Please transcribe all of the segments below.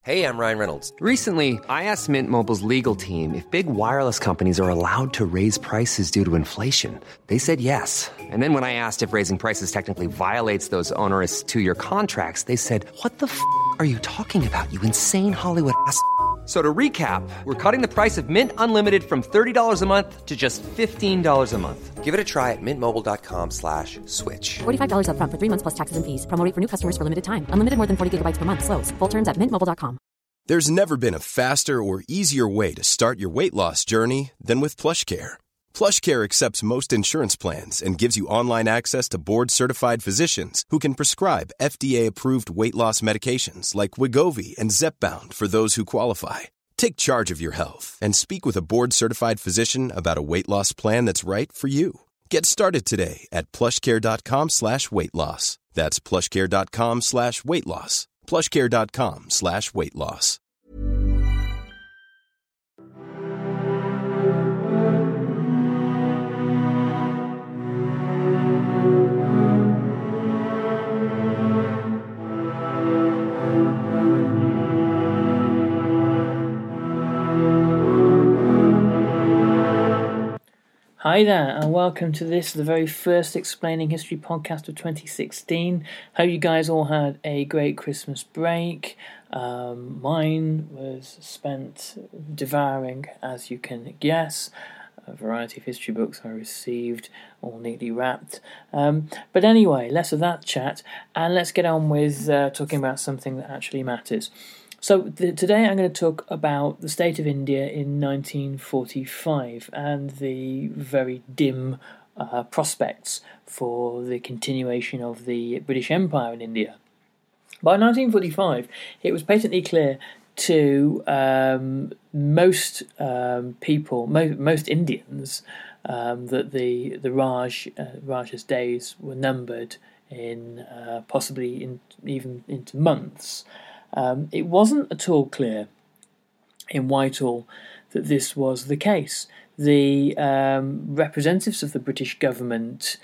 Hey, I'm Ryan Reynolds. Recently, I asked Mint Mobile's legal team if big wireless companies are allowed to raise prices due to inflation. They said yes. And then when I asked if raising prices technically violates those onerous two-year contracts, they said, "What the f*** are you talking about, you insane Hollywood ass?" So to recap, we're cutting the price of Mint Unlimited from $30 a month to just $15 a month. Give it a try at mintmobile.com/switch. $45 up front for 3 months plus taxes and fees. Promo rate for new customers for limited time. Unlimited more than 40 gigabytes per month. Slows full terms at mintmobile.com. There's never been a faster or easier way to start your weight loss journey than with PlushCare. PlushCare accepts most insurance plans and gives you online access to board-certified physicians who can prescribe FDA-approved weight loss medications like Wegovy and Zepbound for those who qualify. Take charge of your health and speak with a board-certified physician about a weight loss plan that's right for you. Get started today at plushcare.com/weight loss. That's plushcare.com/weight loss. plushcare.com/weight loss. Hi there, and welcome to this, the very first Explaining History podcast of 2016. Hope you guys all had a great Christmas break. Mine was spent devouring, as you can guess, a variety of history books I received, all neatly wrapped. But anyway, less of that chat, and let's get on with talking about something that actually matters. So today I'm going to talk about the state of India in 1945 and the very dim prospects for the continuation of the British Empire in India. By 1945, it was patently clear to most people, most Indians, that the Raj's days were numbered in possibly even into months. It wasn't at all clear in Whitehall that this was the case. The representatives of the British government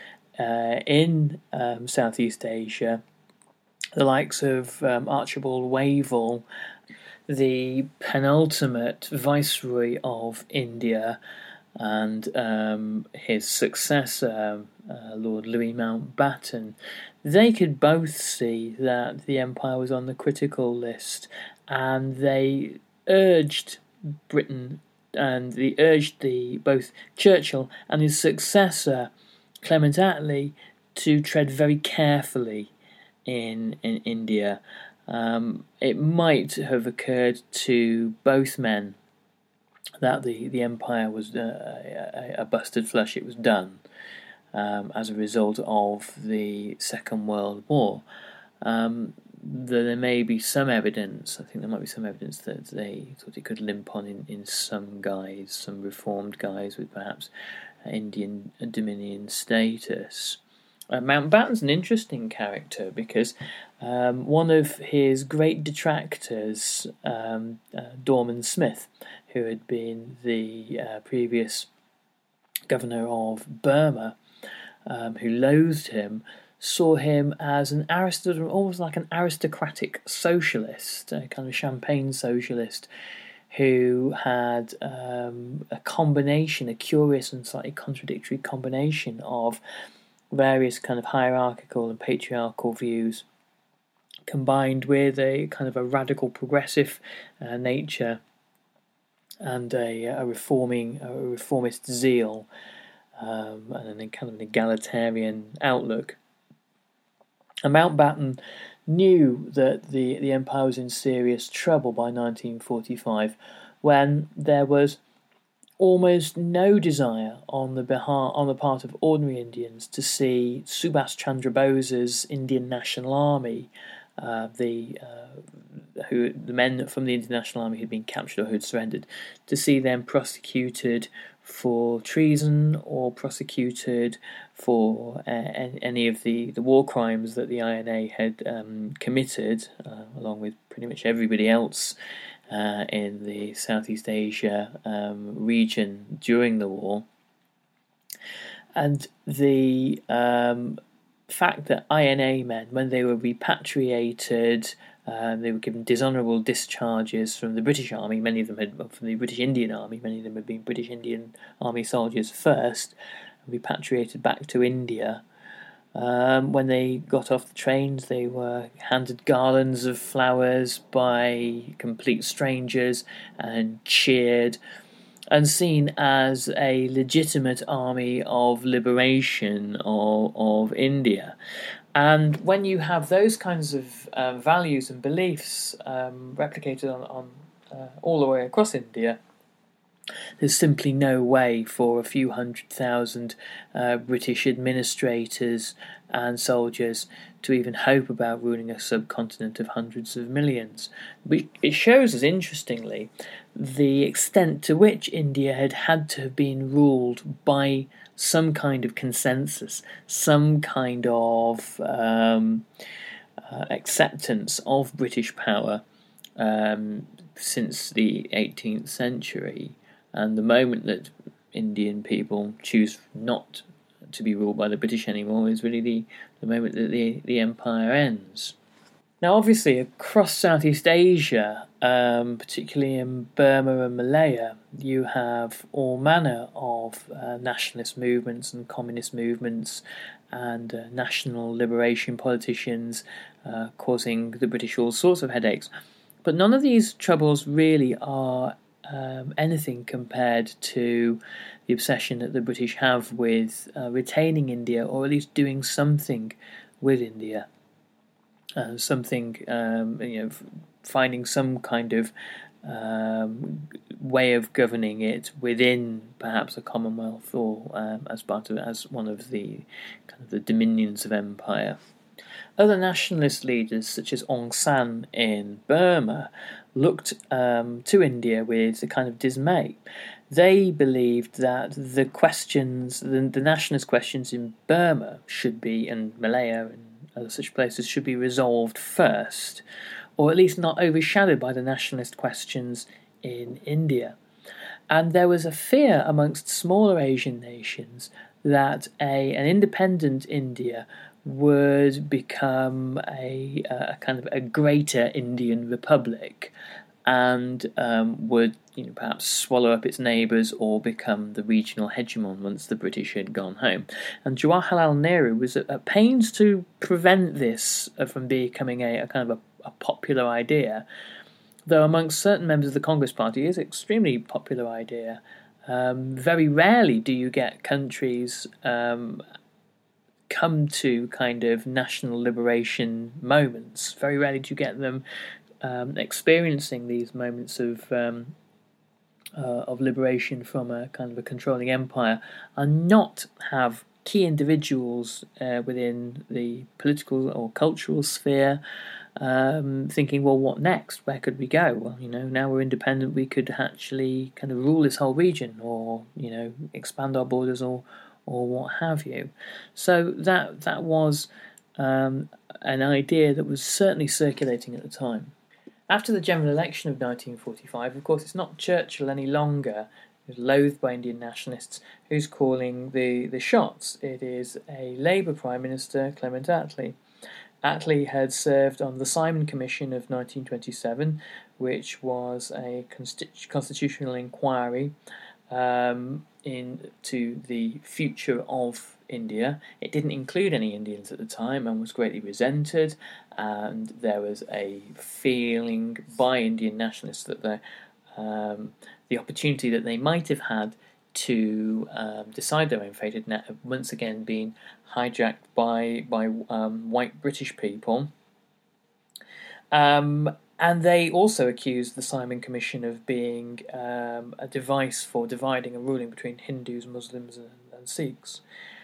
in Southeast Asia, the likes of Archibald Wavell, the penultimate Viceroy of India, and his successor, Lord Louis Mountbatten, they could both see that the empire was on the critical list, and they urged Britain, and they urged both Churchill and his successor, Clement Attlee, to tread very carefully in India. It might have occurred to both men that the empire was a busted flush. It was done as a result of the Second World War. There may be some evidence, I think there might be some evidence that they thought it could limp on in some guys, some reformed guys with perhaps Indian Dominion status. Mountbatten's an interesting character because one of his great detractors, Dorman Smith, who had been the previous governor of Burma, who loathed him, saw him as an almost like an aristocratic socialist, a kind of champagne socialist, who had a curious and slightly contradictory combination of various kind of hierarchical and patriarchal views, combined with a kind of a radical progressive nature and a reformist zeal, and a kind of an egalitarian outlook. And Mountbatten knew that the empire was in serious trouble by 1945, when there was almost no desire on the part of ordinary Indians to see Subhas Chandra Bose's Indian National Army, the men from the Indian National Army who'd been captured or who'd surrendered, to see them prosecuted for treason or prosecuted for any of the war crimes that the INA had committed, along with pretty much everybody else in the Southeast Asia region during the war. And the fact that INA men, when they were repatriated They were given dishonourable discharges from the British Army. Many of them from the British Indian Army. Many of them had been British Indian Army soldiers first, and repatriated back to India. When they got off the trains, they were handed garlands of flowers by complete strangers and cheered and seen as a legitimate army of liberation of India. And when you have those kinds of values and beliefs replicated on all the way across India, there's simply no way for a few 100,000 British administrators and soldiers to even hope about ruling a subcontinent of hundreds of millions. It shows us, interestingly, the extent to which India had to have been ruled by some kind of consensus, some kind of acceptance of British power since the 18th century. And the moment that Indian people choose not to be ruled by the British anymore is really the moment that the empire ends. Now, obviously, across Southeast Asia, particularly in Burma and Malaya, you have all manner of nationalist movements and communist movements and national liberation politicians causing the British all sorts of headaches. But none of these troubles really are anything compared to the obsession that the British have with retaining India, or at least doing something with India. Finding some kind of way of governing it within perhaps a commonwealth, or as one of the kind of the dominions of empire. Other nationalist leaders, such as Aung San in Burma, looked to India with a kind of dismay. They believed that the questions, the nationalist questions in Burma should be, and Malaya and other such places, should be resolved first, or at least not overshadowed by the nationalist questions in India. And there was a fear amongst smaller Asian nations that an independent India would become a kind of a greater Indian republic, and would perhaps swallow up its neighbours or become the regional hegemon once the British had gone home. And Jawaharlal Nehru was at pains to prevent this from becoming a kind of a popular idea, though amongst certain members of the Congress Party it is an extremely popular idea. Very rarely do you get countries come to kind of national liberation moments. Very rarely do you get them experiencing these moments of liberation from a kind of a controlling empire, and not have key individuals within the political or cultural sphere thinking, well, what next? Where could we go? Well, now we're independent, we could actually kind of rule this whole region, or expand our borders, or what have you. So that was an idea that was certainly circulating at the time. After the general election of 1945, of course, it's not Churchill any longer, who's loathed by Indian nationalists, who's calling the shots. It is a Labour Prime Minister, Clement Attlee. Attlee had served on the Simon Commission of 1927, which was a constitutional inquiry into the future of India. It didn't include any Indians at the time and was greatly resented, and there was a feeling by Indian nationalists that the opportunity that they might have had to decide their own fate had once again been hijacked by white British people. And they also accused the Simon Commission of being a device for dividing and ruling between Hindus, Muslims and Sikhs.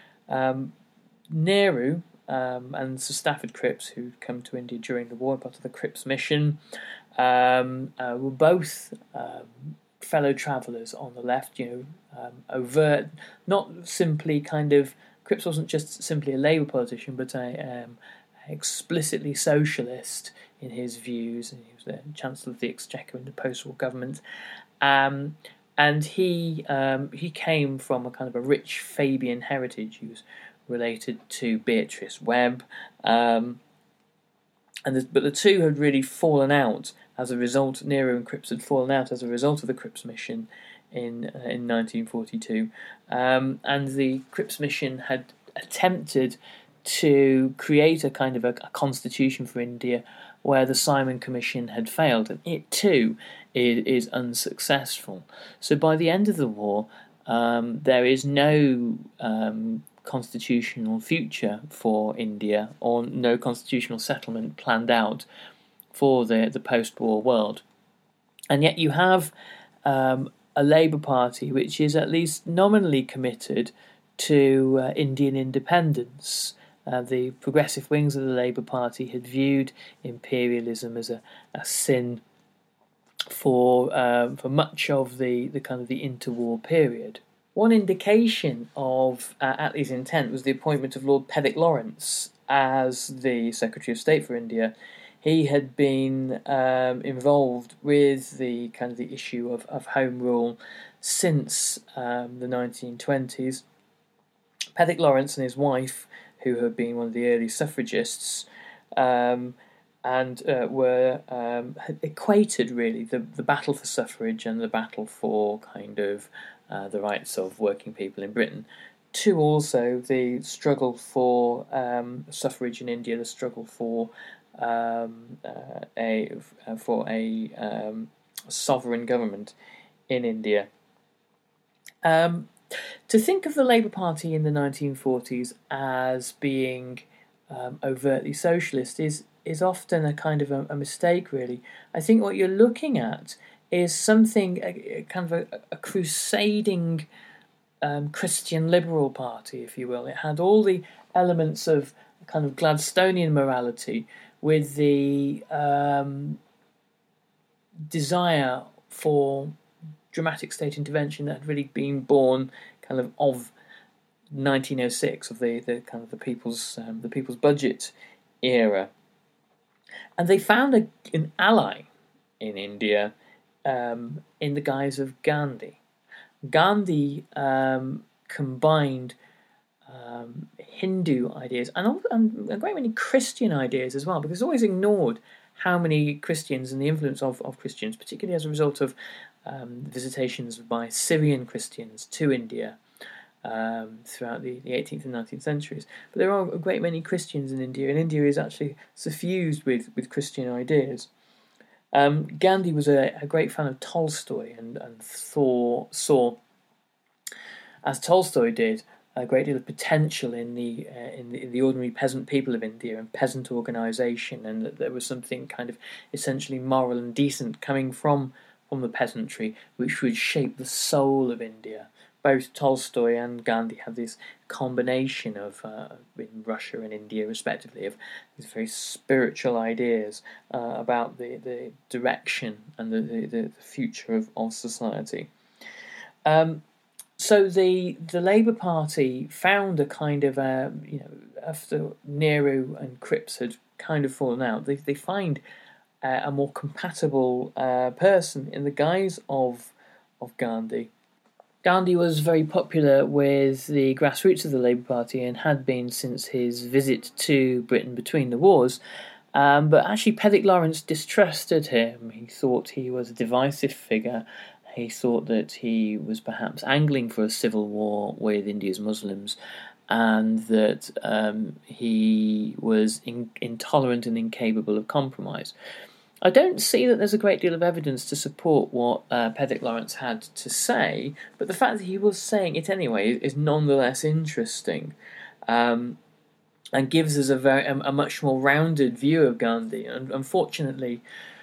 Nehru and Sir Stafford Cripps, who'd come to India during the war, part of the Cripps mission, were both fellow travellers on the left, overt, not simply kind of, Cripps wasn't just simply a Labour politician, but explicitly socialist in his views, and he was the Chancellor of the Exchequer in the post-war government. And he came from a kind of a rich Fabian heritage. He was related to Beatrice Webb, But the two had really fallen out as a result. Nehru and Cripps had fallen out as a result of the Cripps mission in 1942, and the Cripps mission had attempted to create a kind of a constitution for India where the Simon Commission had failed, and it too is unsuccessful. So by the end of the war, there is no constitutional future for India, or no constitutional settlement planned out for the post-war world. And yet you have a Labour Party which is at least nominally committed to Indian independence. The progressive wings of the Labour Party had viewed imperialism as a sin for much of the kind of the interwar period. One indication of Attlee's intent was the appointment of Lord Pethick Lawrence as the Secretary of State for India. He had been involved with the kind of the issue of home rule since the 1920s. Pethick Lawrence and his wife, who had been one of the early suffragists, and had equated really the battle for suffrage and the battle for kind of the rights of working people in Britain to also the struggle for suffrage in India, the struggle for a sovereign government in India. To think of the Labour Party in the 1940s as being overtly socialist is often a kind of a mistake, really. I think what you're looking at is something, kind of a crusading Christian liberal party, if you will. It had all the elements of kind of Gladstonian morality with the desire for dramatic state intervention that had really been born kind of 1906, of the kind of the people's budget era, and they found an ally in India in the guise of Gandhi. Gandhi combined Hindu ideas and a great many Christian ideas as well, because it's always ignored how many Christians and the influence of Christians, particularly as a result of visitations by Syrian Christians to India throughout the 18th and 19th centuries. But there are a great many Christians in India, and India is actually suffused with Christian ideas. Gandhi was a great fan of Tolstoy and saw, as Tolstoy did, a great deal of potential in the ordinary peasant people of India and peasant organisation, and that there was something kind of essentially moral and decent coming from the peasantry which would shape the soul of India. Both Tolstoy and Gandhi had this combination of, in Russia and India respectively, of these very spiritual ideas about the direction and the future of society. So the Labour Party found a kind of, after Nehru and Cripps had kind of fallen out, they find a more compatible person in the guise of Gandhi. Gandhi was very popular with the grassroots of the Labour Party and had been since his visit to Britain between the wars. But actually Pethick Lawrence distrusted him. He thought he was a divisive figure. He thought that he was perhaps angling for a civil war with India's Muslims, and that he was intolerant and incapable of compromise. I don't see that there's a great deal of evidence to support what Pethick Lawrence had to say, but the fact that he was saying it anyway is nonetheless interesting, and gives us a much more rounded view of Gandhi. And unfortunately,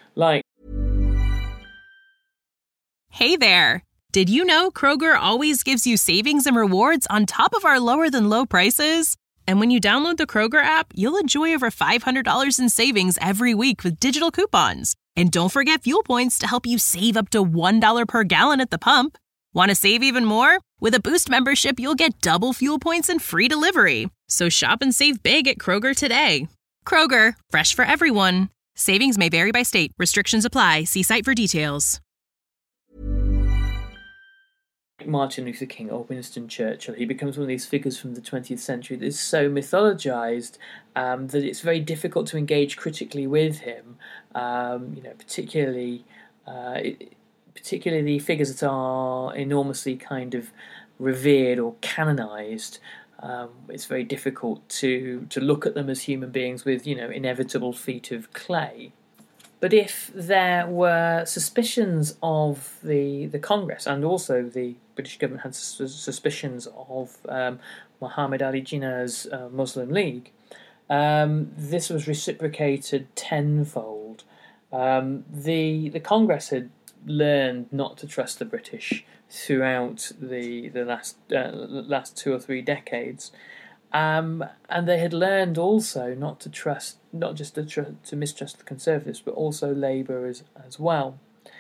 Hey there! Did you know Kroger always gives you savings and rewards on top of our lower-than-low prices? And when you download the Kroger app, you'll enjoy over $500 in savings every week with digital coupons. And don't forget fuel points to help you save up to $1 per gallon at the pump. Want to save even more? With a Boost membership, you'll get double fuel points and free delivery. So shop and save big at Kroger today. Kroger, fresh for everyone. Savings may vary by state. Restrictions apply. See site for details. Martin Luther King or Winston Churchill, he becomes one of these figures from the 20th century that is so mythologized that it's very difficult to engage critically with him. Particularly the figures that are enormously kind of revered or canonized. It's very difficult to look at them as human beings with, inevitable feet of clay. But if there were suspicions of the Congress, and also the British government had suspicions of Muhammad Ali Jinnah's Muslim League, this was reciprocated tenfold. The Congress had learned not to trust the British throughout the last 2 or 3 decades. And they had learned also not just to mistrust the Conservatives, but also Labour as well.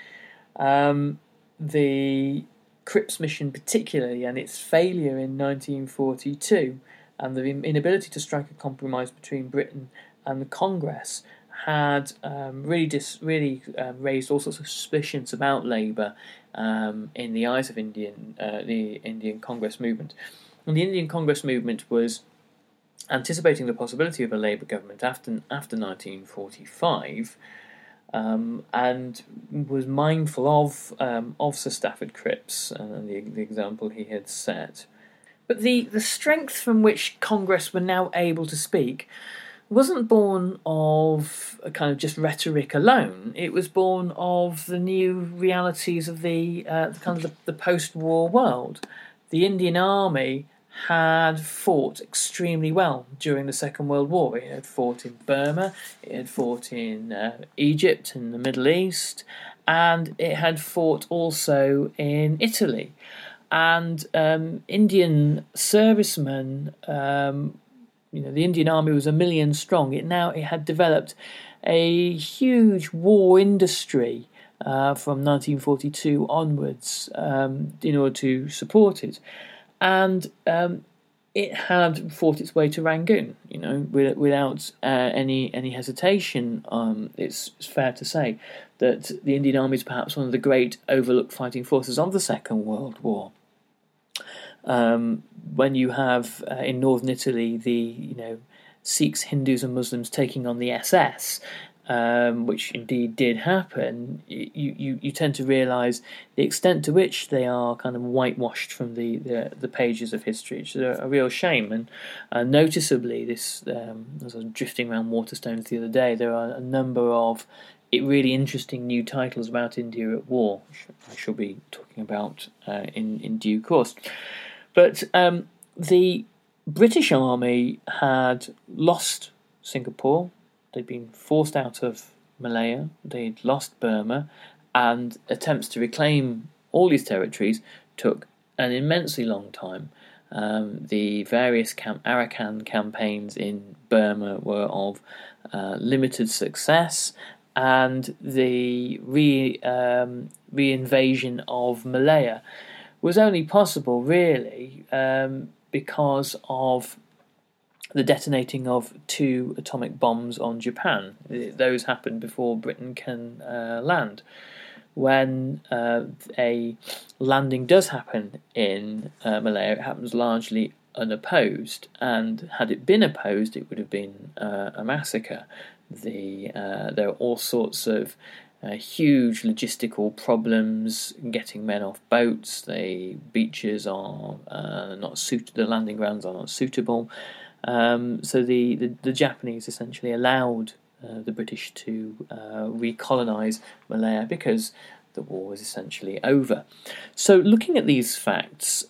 The Cripps mission particularly, and its failure in 1942, and the inability to strike a compromise between Britain and the Congress, had really raised all sorts of suspicions about Labour in the eyes of the Indian Congress movement. And the Indian Congress movement was anticipating the possibility of a Labour government after 1945, and was mindful of Sir Stafford Cripps and the example he had set. But the strength from which Congress were now able to speak wasn't born of a kind of just rhetoric alone. It was born of the new realities of the post-war world. The Indian Army had fought extremely well during the Second World War. It had fought in Burma, it had fought in Egypt and the Middle East, and it had fought also in Italy. And Indian servicemen, the Indian Army was 1 million strong. It had developed a huge war industry from 1942 onwards in order to support it. And it had fought its way to Rangoon, without any hesitation. It's fair to say that the Indian Army is perhaps one of the great overlooked fighting forces of the Second World War. When you have in northern Italy the Sikhs, Hindus, and Muslims taking on the SS, which indeed did happen, you tend to realise the extent to which they are kind of whitewashed from the pages of history, which is a real shame. And noticeably, this as I was drifting around Waterstones the other day, there are a number of really interesting new titles about India at war, which I shall be talking about in due course. But the British Army had lost Singapore. They'd been forced out of Malaya, they'd lost Burma, and attempts to reclaim all these territories took an immensely long time. The various Arakan campaigns in Burma were of limited success, and the reinvasion of Malaya was only possible, really, because of the detonating of 2 atomic bombs on Japan. Those happened before Britain can land. When a landing does happen in Malaya, it happens largely unopposed, and had it been opposed, it would have been a massacre. There are all sorts of huge logistical problems getting men off boats. The beaches are not suited. The landing grounds are not suitable. So the Japanese essentially allowed the British to recolonise Malaya because the war was essentially over. So looking at these facts,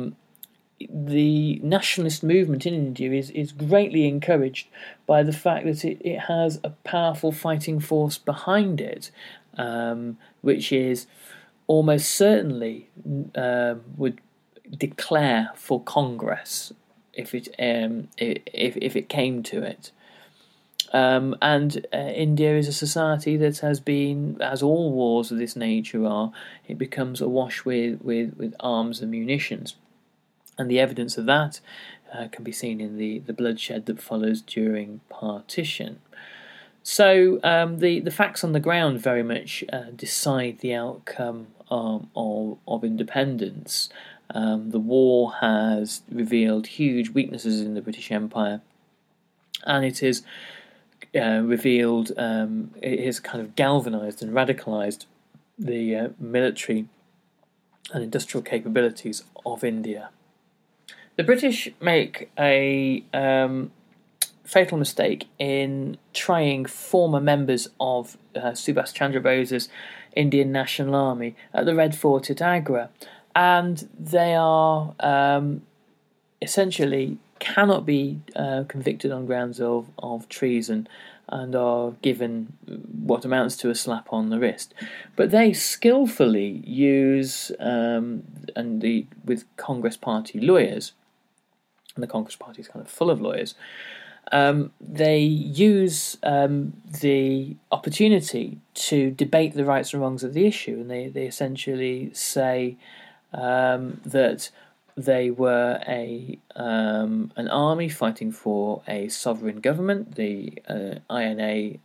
the nationalist movement in India is greatly encouraged by the fact that it has a powerful fighting force behind it, which is almost certainly would declare for Congress if it came to it. And India is a society that has been, as all wars of this nature are, it becomes awash with arms and munitions. And the evidence of that can be seen in the bloodshed that follows during partition. So the facts on the ground very much decide the outcome of independence. The war has revealed huge weaknesses in the British Empire, and it has revealed, it has kind of galvanised and radicalised the military and industrial capabilities of India. The British make a fatal mistake in trying former members of Subhas Chandra Bose's Indian National Army at the Red Fort at Agra, and they are essentially cannot be convicted on grounds of treason and are given what amounts to a slap on the wrist. But they skillfully use, with Congress Party lawyers, and the Congress Party is kind of full of lawyers, they use the opportunity to debate the rights and wrongs of the issue, and they essentially say that they were an army fighting for a sovereign government. The INA,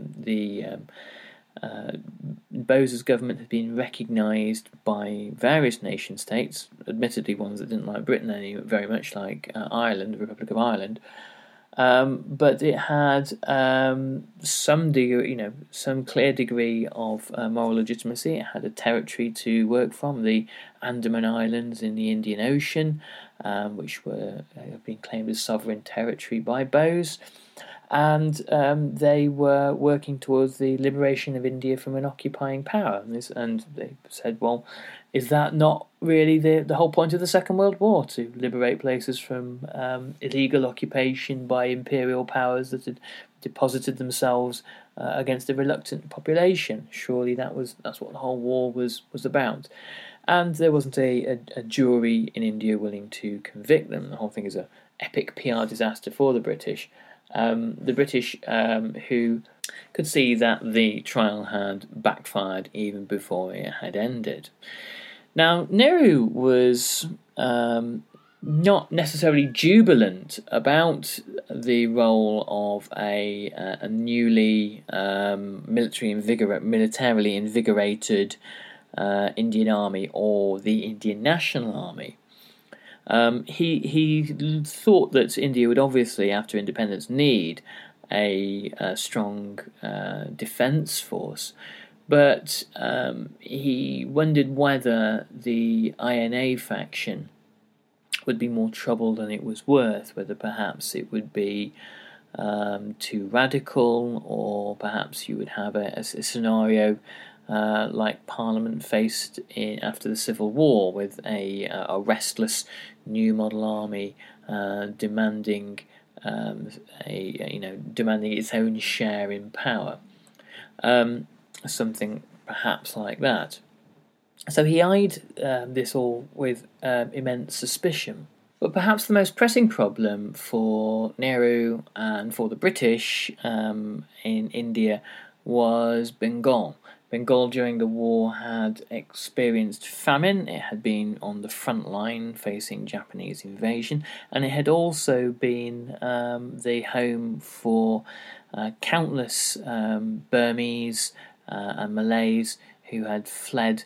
Bose's government had been recognised by various nation states, admittedly ones that didn't like Britain very much, like Ireland, the Republic of Ireland. But it had some degree, some clear degree of moral legitimacy. It had a territory to work from, the Andaman Islands in the Indian Ocean, which have been claimed as sovereign territory by Bose, and they were working towards the liberation of India from an occupying power. And they said, well, is that not really the whole point of the Second World War, to liberate places from illegal occupation by imperial powers that had deposited themselves against a reluctant population? Surely that's what the whole war was about. And there wasn't a jury in India willing to convict them. The whole thing is an epic PR disaster for the British. The British, who could see that the trial had backfired even before it had ended. Now, Nehru was not necessarily jubilant about the role of a newly militarily invigorated Indian Army, or the Indian National Army. He thought that India would obviously, after independence, need a strong defence force, but he wondered whether the INA faction would be more trouble than it was worth, whether perhaps it would be too radical, or perhaps you would have a scenario like Parliament faced after the Civil War, with a restless new model army demanding demanding its own share in power, something perhaps like that. So he eyed this all with immense suspicion. But perhaps the most pressing problem for Nehru and for the British in India was Bengal. Bengal during the war had experienced famine. It had been on the front line facing Japanese invasion, and it had also been the home for countless Burmese and Malays who had fled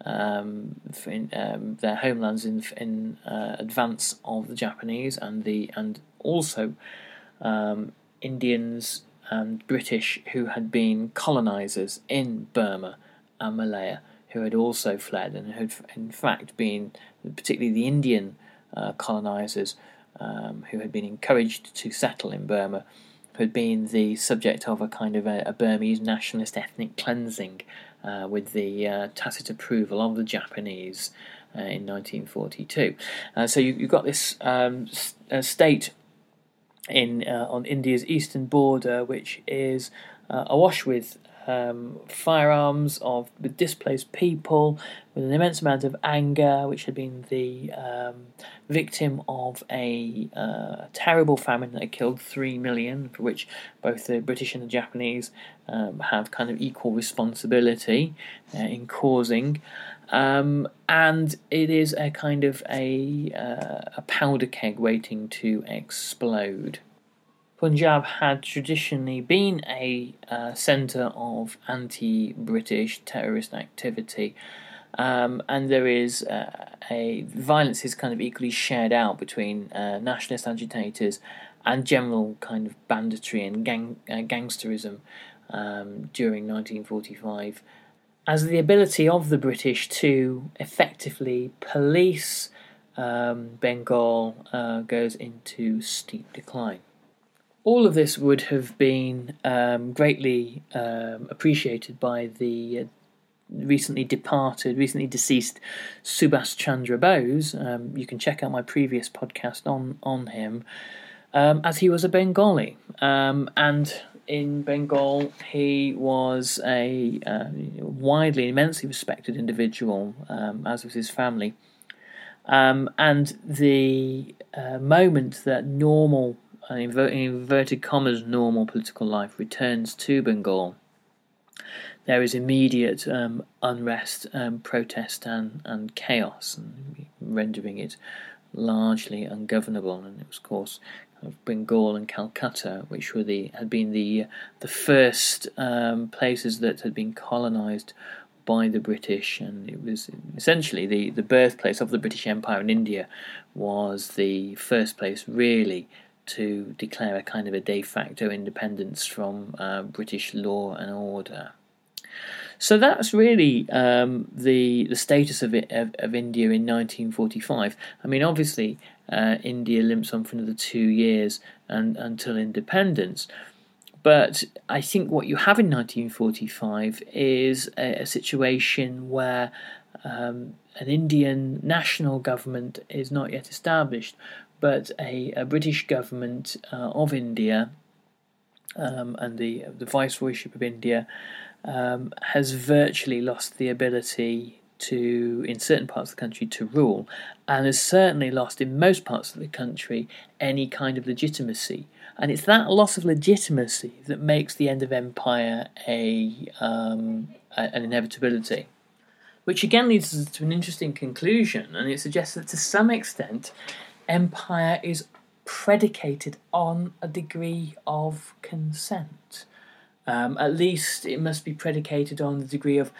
their homelands in advance of the Japanese, and also Indians and British who had been colonisers in Burma and Malaya, who had also fled and had in fact been, particularly the Indian colonisers who had been encouraged to settle in Burma, who had been the subject of a kind of a Burmese nationalist ethnic cleansing with the tacit approval of the Japanese in 1942. So you've got this state on India's eastern border, which is awash with firearms, with displaced people, with an immense amount of anger, which had been the victim of a terrible famine that had killed 3 million, for which both the British and the Japanese have kind of equal responsibility in causing. And it is a kind of a powder keg waiting to explode. Punjab had traditionally been a centre of anti-British terrorist activity, and there is violence is kind of equally shared out between nationalist agitators and general kind of banditry and gangsterism during 1945, as the ability of the British to effectively police Bengal goes into steep decline. All of this would have been greatly appreciated by the recently deceased Subhas Chandra Bose. You can check out my previous podcast on him, as he was a Bengali. And in Bengal, he was a widely, immensely respected individual, as was his family. And the moment that normal, in inverted commas, normal political life returns to Bengal, there is immediate unrest, protest and chaos, and rendering it largely ungovernable. And it was, of course, Bengal and Calcutta, which had been the first places that had been colonised by the British, and it was essentially the birthplace of the British Empire in India, was the first place really to declare a kind of a de facto independence from British law and order. So that's really the status of India in 1945. I mean, obviously, India limps on for another 2 years until independence. But I think what you have in 1945 is a situation where an Indian national government is not yet established, but a British government of India and the Viceroyship of India has virtually lost the ability to, in certain parts of the country, to rule, and has certainly lost in most parts of the country any kind of legitimacy. And it's that loss of legitimacy that makes the end of empire an inevitability, which again leads us to an interesting conclusion, and it suggests that to some extent empire is predicated on a degree of consent. At least it must be predicated on the degree of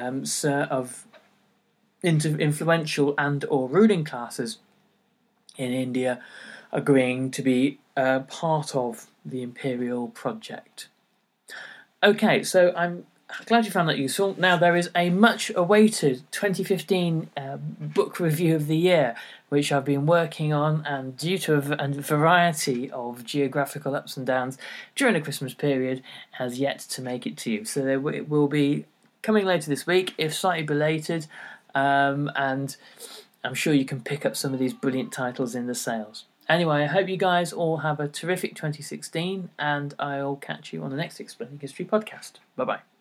influential and or ruling classes in India agreeing to be part of the imperial project. Okay, so I'm glad you found that useful. Now there is a much awaited 2015 book review of the year, which I've been working on, and due to a variety of geographical ups and downs during the Christmas period, has yet to make it to you. So it will be coming later this week, if slightly belated, and I'm sure you can pick up some of these brilliant titles in the sales. Anyway, I hope you guys all have a terrific 2016, and I'll catch you on the next Explaining History podcast. Bye-bye.